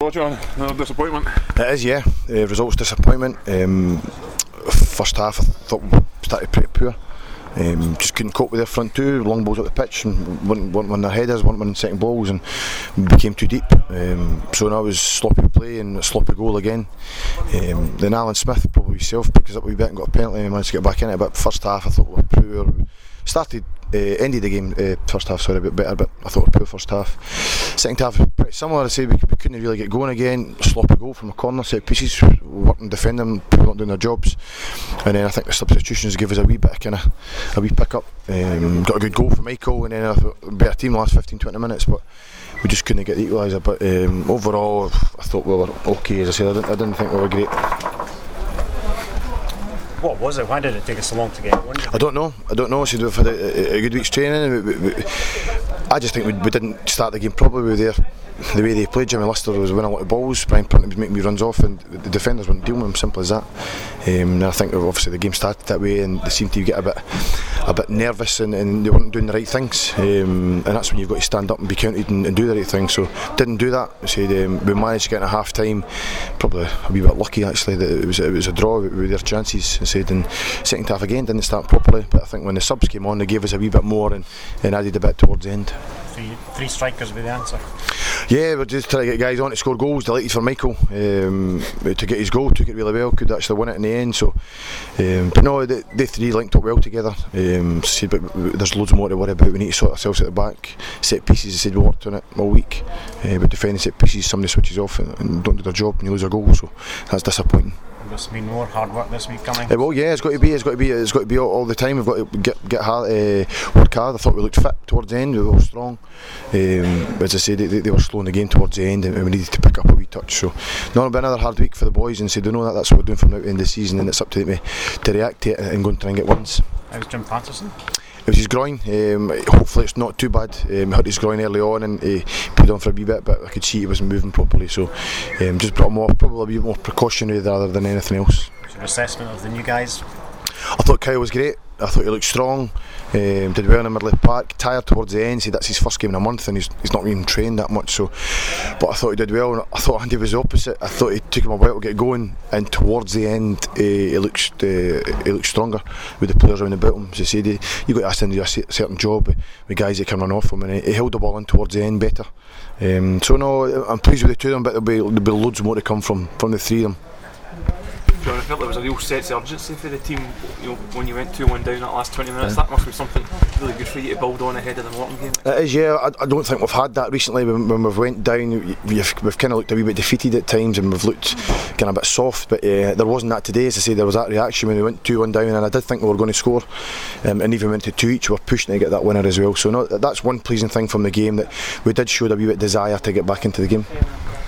result, John? Another disappointment. It is, yeah. Results disappointment. First half I thought we started pretty poor. Just couldn't cope with their front two, long balls up the pitch, and weren't winning their headers, weren't winning second balls, and became too deep. So now it was sloppy play and a sloppy goal again. Then Alan Smith probably himself picked us up a wee bit and got a penalty and managed to get back in it. But first half I thought we were poor. Ended the game first half a bit better, but I thought we were poor first half. Second half was pretty similar. I say we couldn't really get going again. Sloppy goal from a corner, set pieces, working defending, people not doing their jobs, and then I think the substitutions gave us a wee bit of a wee pick up. Got a good goal from Michael, and then I thought a better team the last 15-20 minutes, but we just couldn't get the equaliser. But overall, I thought we were okay. As I said, I didn't think we were great. What was it? Why did it take us so long to get one? I don't know. So we've had a good week's training. I just think we didn't start the game properly with the way they played. Jimmy Lister was winning a lot of balls, Brian Punton was making me runs off, and the defenders weren't dealing with him, simple as that. And I think obviously the game started that way, and they seemed to get a bit nervous, and they weren't doing the right things. And that's when you've got to stand up and be counted and do the right thing. So didn't do that. I said we managed to get in at half time, probably a wee bit lucky actually that it was a draw with their chances. I said, and second half again didn't start properly, but I think when the subs came on they gave us a wee bit more and added a bit towards the end. Three strikers with the answer. Yeah, we're just trying to get guys on to score goals. Delighted for Michael to get his goal, took it really well, could actually win it in the end. So, but no, they three linked up well together. But there's loads more to worry about. We need to sort ourselves at the back. Set pieces, I said we worked on it all week. But defending set pieces, somebody switches off and don't do their job and you lose a goal. So that's disappointing. There's been more hard work this week coming. Well, yeah, it's got to be all the time. We've got to get hard, work hard. I thought we looked fit towards the end. We were strong. As I said, they were slowing the game towards the end, and we needed to pick up a wee touch. So, no, it'll be another hard week for the boys, and they know that's what we're doing from now to the end of the season, and it's up to them to react to it and go and try and get wins. How's Jim Patterson? It was his groin. Hopefully it's not too bad. He hurt his groin early on and he played on for a wee bit, but I could see he wasn't moving properly, so just brought him off, probably a bit more precautionary rather than anything else. What's your assessment of the new guys? I thought Kyle was great. I thought he looked strong, did well in the middle of the park, tired towards the end. See, that's his first game in a month and he's not even trained that much, so but I thought he did well. And I thought Andy was the opposite. I thought it took him a while to get going, and towards the end he looked stronger with the players around about him. As I said, you got to ask him to do a certain job with guys that can run off him, and he held the ball in towards the end better. So no, I'm pleased with the two of them, but there'll be loads more to come from the three of them. John, I felt there was a real sense of urgency for the team, when you went 2-1 down that last 20 minutes. That must be something really good for you to build on ahead of the Morton game. It is, yeah. I don't think we've had that recently. When we've went down, we've kind of looked a wee bit defeated at times, and we've looked kind of a bit soft, but there wasn't that today. As I say, there was that reaction when we went 2-1 down, and I did think we were going to score, and even went to 2 each. We were pushing to get that winner as well, so no, that's one pleasing thing from the game, that we did show a wee bit desire to get back into the game.